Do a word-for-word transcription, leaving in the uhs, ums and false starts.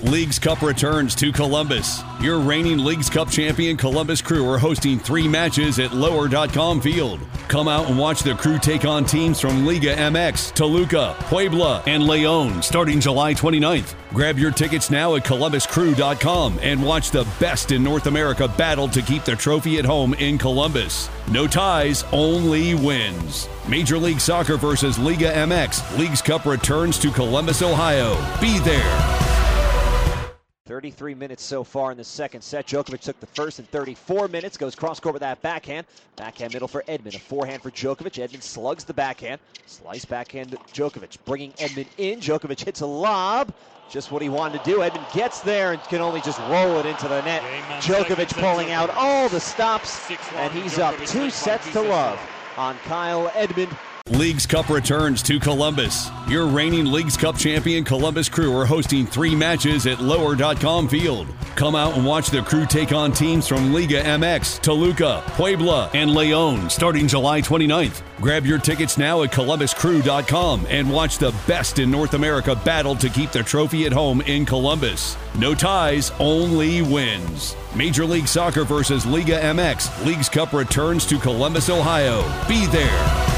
Leagues Cup returns to Columbus. Your reigning Leagues Cup champion Columbus Crew are hosting three matches at lower dot com Field. Come out and watch the Crew take on teams from Liga M X, Toluca, Puebla, and León starting July twenty-ninth. Grab your tickets now at columbus crew dot com and watch the best in North America battle to keep the trophy at home in Columbus. No ties, only wins. Major League Soccer versus Liga M X. Leagues Cup returns to Columbus, Ohio. Be there. thirty-three minutes so far in the second set. Djokovic took the first in thirty-four minutes. Goes cross-court with that backhand. Backhand middle for Edmund. A forehand for Djokovic. Edmund slugs the backhand. Slice backhand to Djokovic. Bringing Edmund in. Djokovic hits a lob. Just what he wanted to do. Edmund gets there and can only just roll it into the net. Djokovic pulling out all the stops. And he's up two sets to love on Kyle Edmund. Leagues Cup returns to Columbus. Your reigning Leagues Cup champion Columbus Crew are hosting three matches at lower dot com Field. Come out and watch the Crew take on teams from Liga M X, Toluca, Puebla, and León starting July twenty-ninth. Grab your tickets now at columbus crew dot com and watch the best in North America battle to keep the trophy at home in Columbus. No ties, only wins. Major League Soccer versus Liga M X. Leagues Cup returns to Columbus, Ohio. Be there.